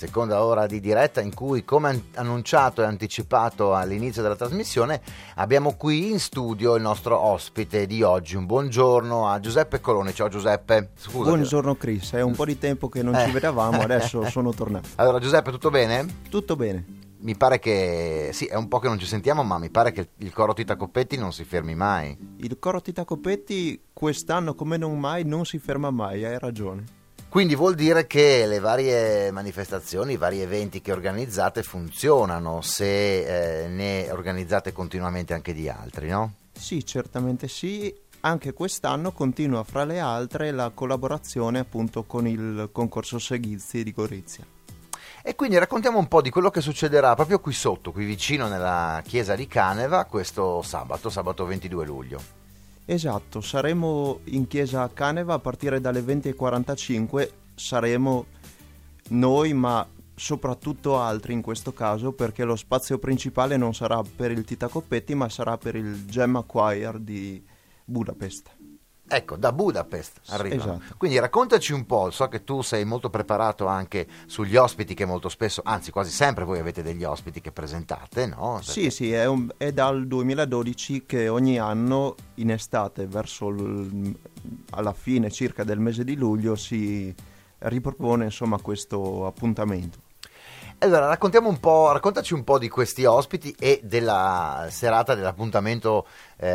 seconda ora di diretta in cui, come annunciato e anticipato all'inizio della trasmissione, abbiamo qui in studio il nostro ospite di oggi. Un buongiorno a Giuseppe Coloni. Ciao Giuseppe. Scusate. Buongiorno Chris, è un po' di tempo che non ci vedevamo, adesso sono tornato. Allora Giuseppe, tutto bene? Tutto bene. Mi pare che, sì, è un po' che non ci sentiamo, ma mi pare che il coro Tita Coppetti non si fermi mai. Il coro Tita Coppetti quest'anno come non mai non si ferma mai, hai ragione. Quindi vuol dire che le varie manifestazioni, i vari eventi che organizzate funzionano se ne organizzate continuamente anche di altri, no? Sì, certamente sì. Anche quest'anno continua fra le altre la collaborazione appunto con il concorso Segizzi di Gorizia. E quindi raccontiamo un po' di quello che succederà proprio qui sotto, qui vicino nella chiesa di Caneva, questo sabato 22 luglio. Esatto, saremo in chiesa a Caneva a partire dalle 20:45, saremo noi ma soprattutto altri in questo caso, perché lo spazio principale non sarà per il Tita Coppetti ma sarà per il Gemma Choir di Budapest. Ecco, da Budapest arrivano. Esatto. Quindi raccontaci un po', so che tu sei molto preparato anche sugli ospiti che molto spesso, anzi quasi sempre voi avete degli ospiti che presentate, no? Perché... Sì, è dal 2012 che ogni anno in estate, alla fine circa del mese di luglio, si ripropone insomma questo appuntamento. Allora, raccontaci un po' di questi ospiti e della serata dell'appuntamento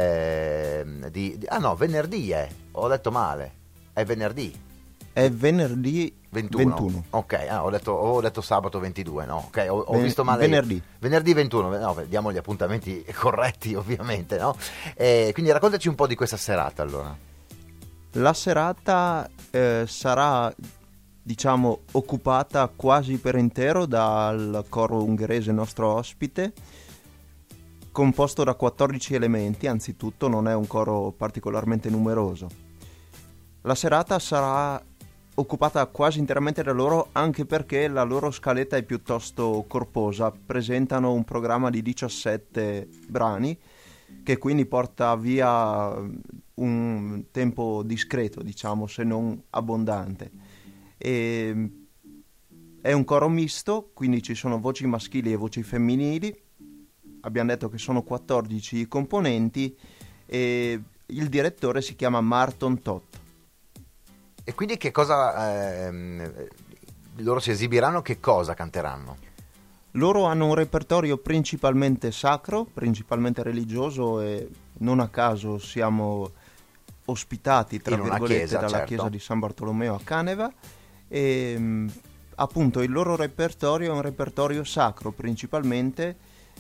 venerdì ho detto male, è venerdì. È venerdì 21. Ok, ho detto sabato 22, no? Ok, ho visto male. Venerdì 21, no, diamo gli appuntamenti corretti ovviamente, no? Quindi raccontaci un po' di questa serata allora. La serata sarà... diciamo occupata quasi per intero dal coro ungherese nostro ospite, composto da 14 elementi, anzitutto non è un coro particolarmente numeroso. La serata sarà occupata quasi interamente da loro, anche perché la loro scaletta è piuttosto corposa, presentano un programma di 17 brani che quindi porta via un tempo discreto, diciamo, se non abbondante. È un coro misto, quindi ci sono voci maschili e voci femminili. Abbiamo detto che sono 14 i componenti e il direttore si chiama Marton Todt. E quindi che cosa loro si esibiranno, che cosa canteranno? Loro hanno un repertorio principalmente sacro, principalmente religioso, e non a caso siamo ospitati tra virgolette chiesa, dalla chiesa di San Bartolomeo a Caneva. E appunto il loro repertorio è un repertorio sacro principalmente,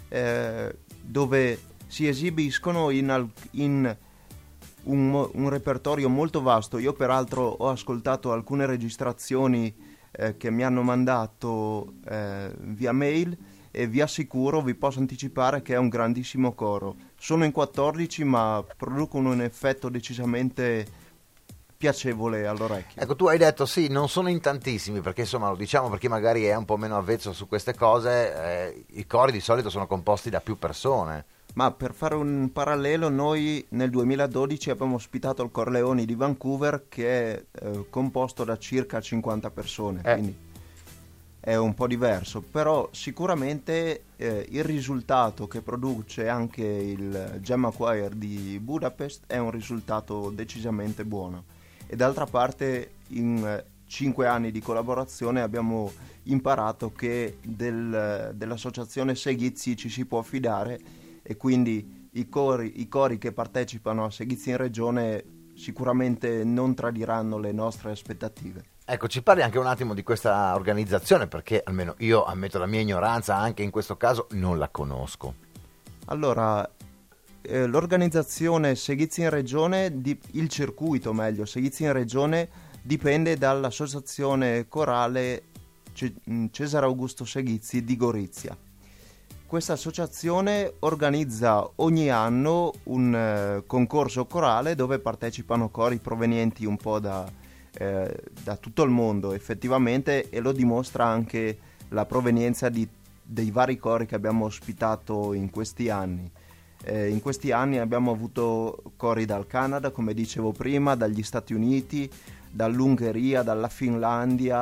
dove si esibiscono in un repertorio molto vasto. Io peraltro ho ascoltato alcune registrazioni che mi hanno mandato via mail e vi assicuro, vi posso anticipare che è un grandissimo coro. Sono in 14 ma producono un effetto decisamente piacevole all'orecchio. Ecco, tu hai detto sì, non sono in tantissimi, perché insomma lo diciamo per chi magari è un po' meno avvezzo su queste cose, i cori di solito sono composti da più persone. Ma per fare un parallelo, noi nel 2012 abbiamo ospitato il Corleoni di Vancouver, che è composto da circa 50 persone, quindi è un po' diverso, però sicuramente il risultato che produce anche il Gemma Choir di Budapest è un risultato decisamente buono. E d'altra parte in 5 anni di collaborazione abbiamo imparato che dell'associazione Segizzi ci si può fidare, e quindi i cori che partecipano a Segizzi in Regione sicuramente non tradiranno le nostre aspettative. Ecco, ci parli anche un attimo di questa organizzazione, perché almeno io ammetto la mia ignoranza, anche in questo caso non la conosco. Allora, l'organizzazione Segizzi in Regione, il circuito meglio, Segizzi in Regione dipende dall'associazione corale Cesare Augusto Segizzi di Gorizia. Questa associazione organizza ogni anno un concorso corale dove partecipano cori provenienti un po' da tutto il mondo effettivamente, e lo dimostra anche la provenienza dei vari cori che abbiamo ospitato in questi anni. In questi anni abbiamo avuto cori dal Canada, come dicevo prima, dagli Stati Uniti, dall'Ungheria, dalla Finlandia,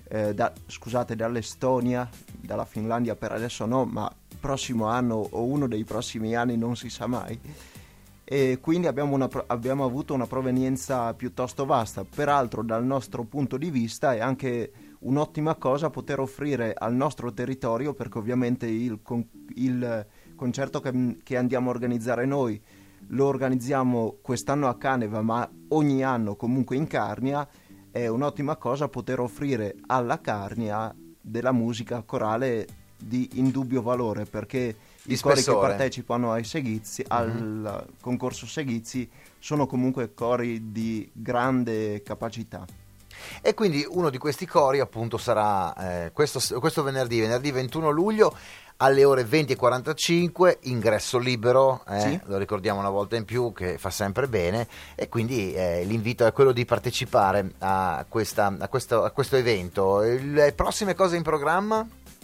dall'Estonia, dalla Finlandia per adesso no, ma il prossimo anno o uno dei prossimi anni non si sa mai. E quindi abbiamo avuto una provenienza piuttosto vasta. Peraltro dal nostro punto di vista è anche un'ottima cosa poter offrire al nostro territorio, perché ovviamente il concerto che andiamo a organizzare noi lo organizziamo quest'anno a Caneva, ma ogni anno comunque in Carnia. È un'ottima cosa poter offrire alla Carnia della musica corale di indubbio valore, perché i cori che partecipano ai Seghizi, al concorso Seghizi, sono comunque cori di grande capacità. E quindi uno di questi cori appunto sarà questo venerdì 21 luglio alle ore 20:45, ingresso libero, Sì. Lo ricordiamo una volta in più, che fa sempre bene, e quindi l'invito è quello di partecipare a questo evento. Le prossime cose in programma?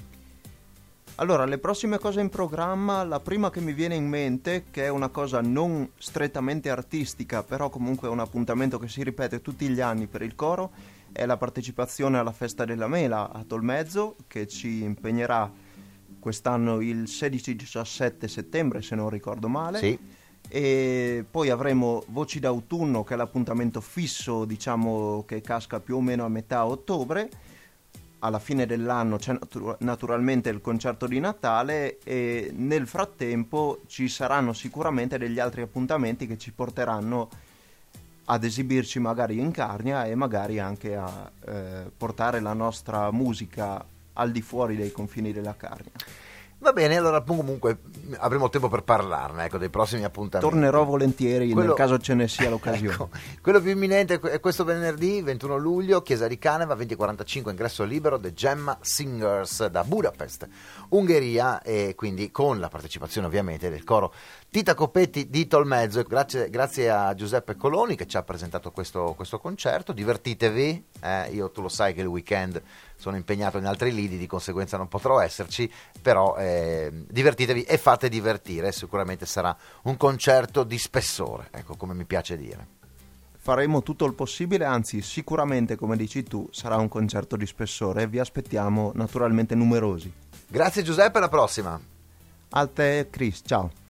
Allora, le prossime cose in programma, la prima che mi viene in mente, che è una cosa non strettamente artistica, però comunque è un appuntamento che si ripete tutti gli anni per il coro, è la partecipazione alla Festa della Mela a Tolmezzo, che ci impegnerà quest'anno il 16-17 settembre, se non ricordo male. Sì. E poi avremo Voci d'autunno, che è l'appuntamento fisso, diciamo, che casca più o meno a metà ottobre. Alla fine dell'anno c'è naturalmente il concerto di Natale, e nel frattempo ci saranno sicuramente degli altri appuntamenti che ci porteranno ad esibirci magari in Carnia e magari anche a portare la nostra musica al di fuori dei confini della Carnia. Va bene, allora comunque avremo tempo per parlarne, ecco, dei prossimi appuntamenti. Tornerò volentieri nel caso ce ne sia l'occasione. Ecco, quello più imminente è questo venerdì 21 luglio, Chiesa di Caneva, 20:45, ingresso libero, The Gemma Singers da Budapest, Ungheria, e quindi con la partecipazione ovviamente del coro Tita Coppetti di Tolmezzo. Grazie a Giuseppe Coloni che ci ha presentato questo concerto. Divertitevi, tu lo sai che il weekend sono impegnato in altri lidi, di conseguenza non potrò esserci, però divertitevi e fate divertire, sicuramente sarà un concerto di spessore, ecco, come mi piace dire. Faremo tutto il possibile, anzi sicuramente, come dici tu, sarà un concerto di spessore e vi aspettiamo naturalmente numerosi. Grazie Giuseppe, alla prossima. A te Chris, ciao.